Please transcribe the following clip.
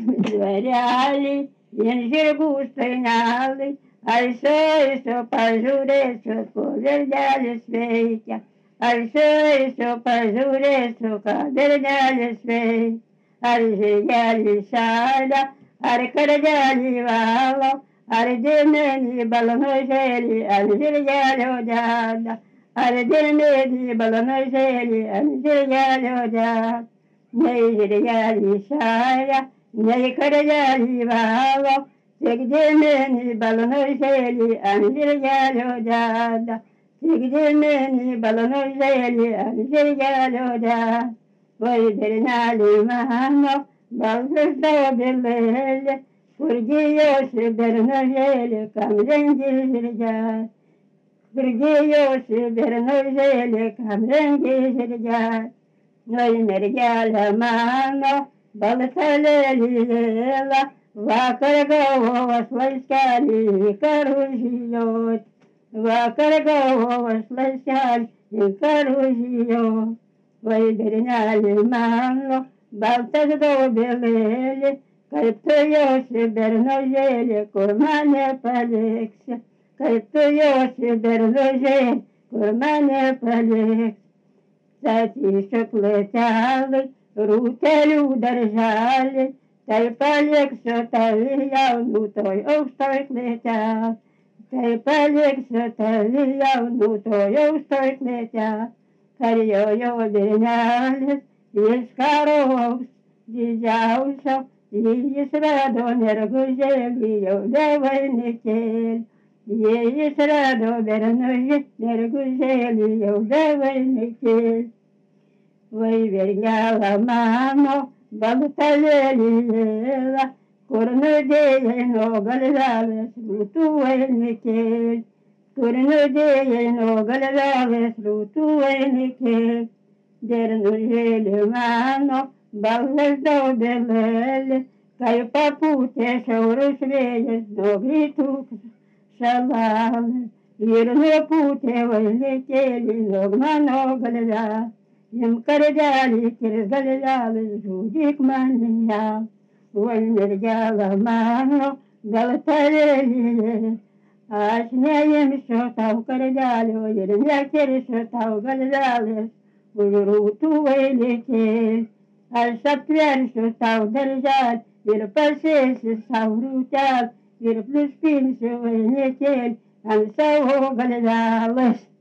Дворяли, инжиргу стояли, Альсо пожуреsu, поверняли свейка, Альсо пожуреsu, поверняли свейка, Альжияли шаля, Аркадяли вало, Ардемени баланожели, Альжияли одяда, Ардемени баланожели, Альжияли одяда. Нейрияли шая, нейкаряли вало, Сигдемени баланожели, Альжияли одяда, Сигдемени баланожели, Альжияли одяда. Войдерняли мано, балзездо белели, Кургиёши берножели, камренги жирья, Кургиёши берножели, камренги жирья. Ой, мерьяля мано, балсалели ела, Вакаргова слыскали, каружиёт, Вакаргова слыскали, каружиёт. Войдерняли мано, балсездо белели, Кайптуёши берножели, курмане полекся, Кайптуёши берножели, курмане полекся. Затишок летяли, рутелю держали, Та й полекся, та й явну той овстой летяв, Та й полекся, та й явну той овстой летяв. Карьёю обернялись, из коров, дизяусов, и сраду нергузелью девойникель, и сраду бернужи нергузелью девойникель. Выверняла маму, болталели, курнудей ногалялась, лутуйникель, Курнудей ногалялась, лутуйникель. Дернужели мано, балзездо белели, Кай попуте шаурушвеес, ногритук шалалы, Ирно путе вылетели, ногмано галля, Им кардяли, киргалляли, жудик мания, Вольнеряла мано, галталели, Ашнеем шотав кардялю, Ирнякер шотав галляли, Ужруту вылетель, Альсапвер шотав держать, Ирпасеши саврутят, Ирплюспинши вылетель, Ансау галялась.